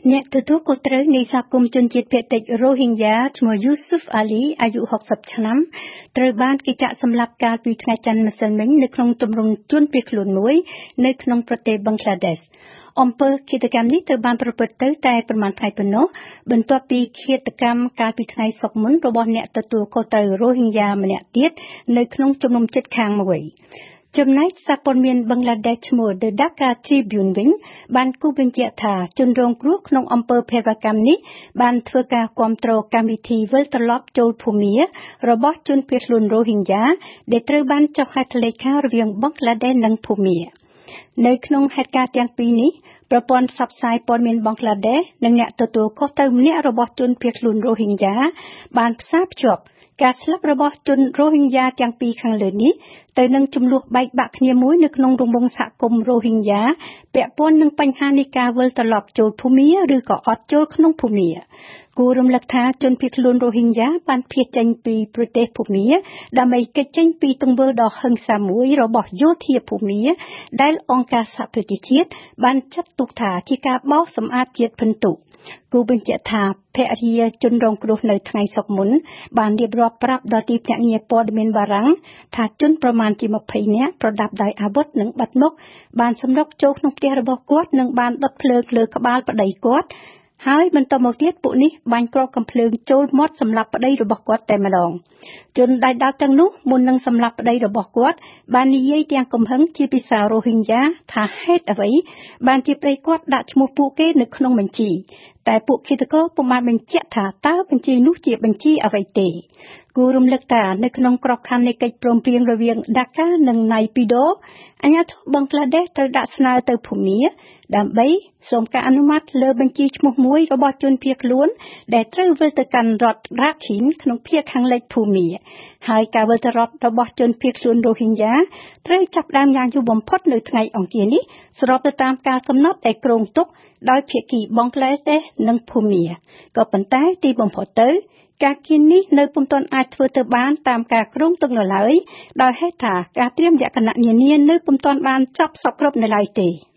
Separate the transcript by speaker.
Speaker 1: អ្នកទទួលខុសត្រូវនៃសហគមន៍ជនជាតិភាគតិចរ៉ូហីងយ៉ាឈ្មោះយូស៊ុហ្វអាលីអាយុ60ឆ្នាំត្រូវបានគេចាក់សម្លាប់កាលពីថ្ងៃច័ន្ទម្សិលមិញនៅក្នុងទម្រង់ជនភៀសខ្លួនមួយនៅក្នុងប្រទេសបង់ក្លាដេសអំពើឃាតកម្មនេះត្រូវបានប្រព្រឹត្តទៅតែប្រមាណថ្ងៃប៉ុណ្ណោះបន្ទាប់ពីឃាតកម្មកាលពីថ្ងៃសុក្រមុនរបស់អ្នកទទួលខុសត្រូវរ៉ូហីងយ៉ាម្នាក់ទៀតនៅក្នុងជំនុំជិតខាងមួយចំណែកសារព័ត៌មានបង់ក្លាដេសឈ្មោះ The Dhaka Tribune វិញបានគូសបញ្ជាក់ថាជនរងគ្រោះក្នុងអំពើភេរវកម្មនេះបានធ្វើការគាំទ្រកម្មវិធីវិលត្រឡប់ចូលភូមារបស់ជនភៀសខ្លួនរ៉ូហីងយ៉ាដែលត្រូវបានចុះហត្ថលេខារវាងបង់ក្លាដេសនិងភូមានៅក្នុងហេតុការណ៍ទាំងពីរនេះប្រព័ន្ធផ្សព្វផ្សាយព័ត៌មានបង់ក្លាដេសនិងអ្នកទទួលខុសត្រូវម្នាក់របស់ជនភៀសខ្លួនរ៉ូហីងយ៉ាបានផ្សារភ្ជាប់ការស្លាប់របស់ជនរ៉ូហីងយ៉ាទាំងពីរខាងលើនេះទៅនឹងចំនួនបែកបាក់គ្នាមួយនៅក្នុងរង្វង់សហគមន៍រ៉ូហីងយ៉ាពាក់ព័ន្ធនឹងបញ្ហានៃការវិលត្រឡប់ចូលភូមាឬក៏អត់ចូលក្នុងភូមាគួររំលឹកថាជនភៀសខ្លួនរ៉ូហីងយ៉ាបានភៀសចេញពីប្រទេសភូមាដើម្បីគេចចេញពីទង្វើដ៏ហិង្សាមួយរបស់យោធាភូមាដែលអង្គការសហប្រជាជាតិបានចាត់ទុកថាជាការបោសសម្អាតជាតិពិន្ទុគូបញ្ជាក់ថាភរិយាជនរងគ្រោះនៅថ្ងៃសុក្រមុនបានរៀបរាប់ប្រាប់ដល់ទីភ្នាក់ងារព័ត៌មានបារាំងថាជនប្រមាណជា20នាក់ប្រដាប់ដោយអាវុធនិងបាត់មុខបានសម្រុកចូលក្នុងផ្ទះរបស់គាត់និងបានដុតភ្លើងលើក្បាលប្តីគាត់ហើយបន្តមកទៀតពួកនេះបាញ់គ្រាប់កាំភ្លើងចូលមាត់សម្លាប់ប្តីរបស់គាត់តែម្ដងជនដែលដាល់ទាំងនោះមុននឹងសម្លាប់ប្តីរបស់គាត់បាននិយាយទាំងកំហឹងជាភាសារ៉ូហីងយ៉ាថាហេតុអ្វីបានជាប្តីគាត់ដាក់ឈ្មោះពួកគេនៅក្នុងបញ្ជីតែពួកឃាតករពុំបានបញ្ជាក់ថាតើបញ្ជីនោះជាបញ្ជីអ្វីទេគួររំលឹកថានៅក្នុងក្របខ័ណ្ឌនៃកិច្ចព្រមព្រៀងរវាងដាកានិងណៃពីដូអាជ្ញាធរបង់ក្លាដេសត្រូវដាក់ស្នើទៅភូមាដើម្បីសូមការអនុម័តលើបញ្ជីឈ្មោះមួយរបស់ជនភៀសខ្លួនដែលត្រូវវិលទៅកាន់រដ្ឋរ៉ាខីនក្នុងភាគខាងលិចភូមាហើយការវិលត្រឡប់របស់ជនភៀសខ្លួនរ៉ូហីងយ៉ាត្រូវចាប់ផ្ដើមយ៉ាងយូរបំផុតនៅថ្ងៃអង្គារនេះស្របទៅតាមការកំណត់ដែលគ្រោងទុកដោយភាគីបង់ក្លាដេសនិងភូមាក៏ប៉ុន្តែទីបំផុតទៅការគៀននេះនៅពុំទាន់អាចធ្វើទៅបានតាមការគ្រោងទុកនៅឡើយដោយហេតុថាការត្រៀមលក្ខណៈនានានៅពុំទាន់បានចប់សពគ្រប់នៅឡើយទេ